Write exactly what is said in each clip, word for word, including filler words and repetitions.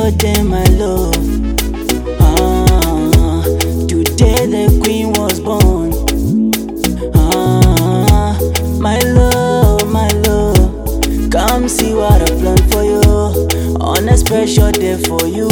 your day, my love. Ah, today the queen was born. Ah, my love, my love, come see what I planned for you on a special day for you.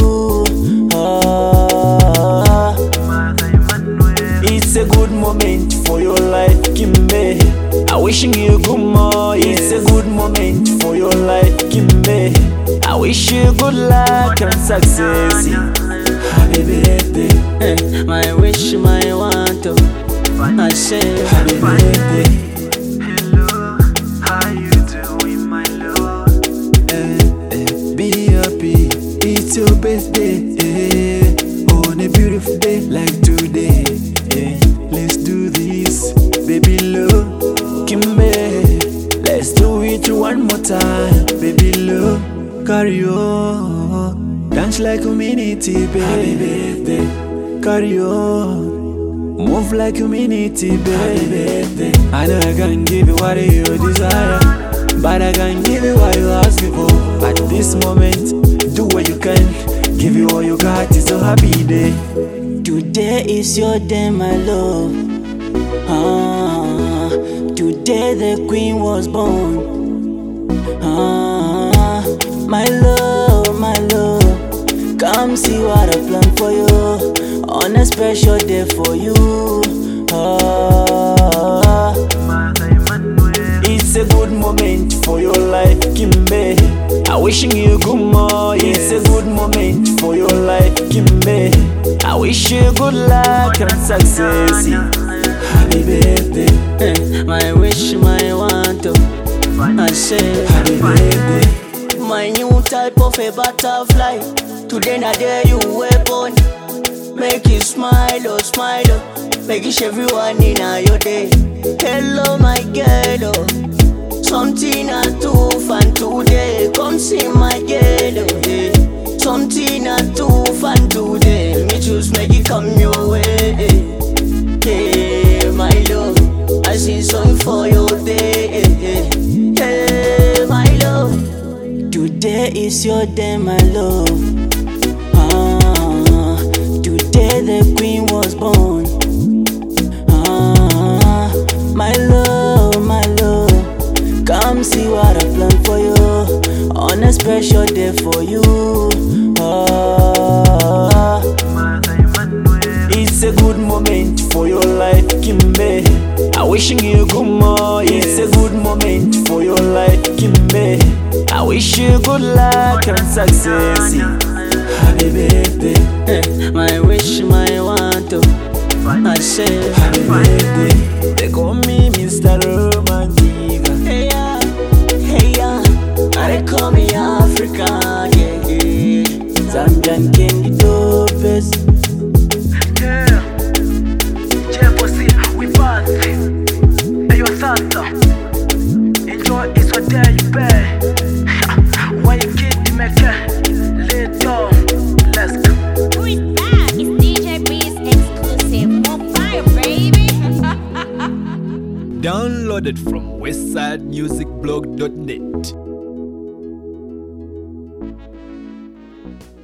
Ah, it's a good moment for your life, Kimbe. I wishing you good morning. It's a good moment for your life, Kimbe. I wish you good luck and success. Happy birthday, eh, my wish, my want, I say happy birthday. Hello, how you doing, my love? Eh, eh, be happy, it's your birthday, eh, on a beautiful day like today, eh. Let's do this, baby love, Kimbe. Let's do it one more time, baby love. Carry on, dance like humanity, baby. Happy birthday. Carry on, move like humanity, baby. Happy birthday. I know I can give you what you desire, but I can give you what you ask for. At this moment, do what you can, give you all you got. It's a happy day. Today is your day, my love. Ah, today the queen was born. Ah, my love, my love, come see what I planned for you on a special day for you. Ah, it's a good moment for your life, Kimbe. I wishing you good morning. It's a good moment for your life, Kimbe. I wish you good luck and success. Happy birthday, Eh, my wish, my want, I say happy birthday. my new type of a butterfly. Today na day you weapon. Make you smile, oh smile, oh. Make it everyone in your day. Hello my girl, oh. Something I too fun today. Come see my girl, oh, yeah. Something I too fun today. Me choose make it come your way. Hey, my love, I sing song for your day. Hey, my love, today is your day, my love. Ah, today the queen was born. Ah, my love, my love, come see what I planned for you on a special day for you. Ah, it's a good moment for your life, Kimbe. I wishing you good morning. It's a good moment for your life, Kimbe. I wish you good luck and success. Happy birthday, Eh, my wish, my want, I say happy birthday. They call me Mister Romantic. hey yeah, hey yeah, they call me African, yeah, yeah. Zambian King, the dopest. Yeah, Jefferson, we pass. Hey, your salsa. Enjoy, it's what day you pay. Why you kidding me? Little, let's go. Who is that? It's D J Breeze exclusive. On fire, baby. Downloaded from westside music blog dot net.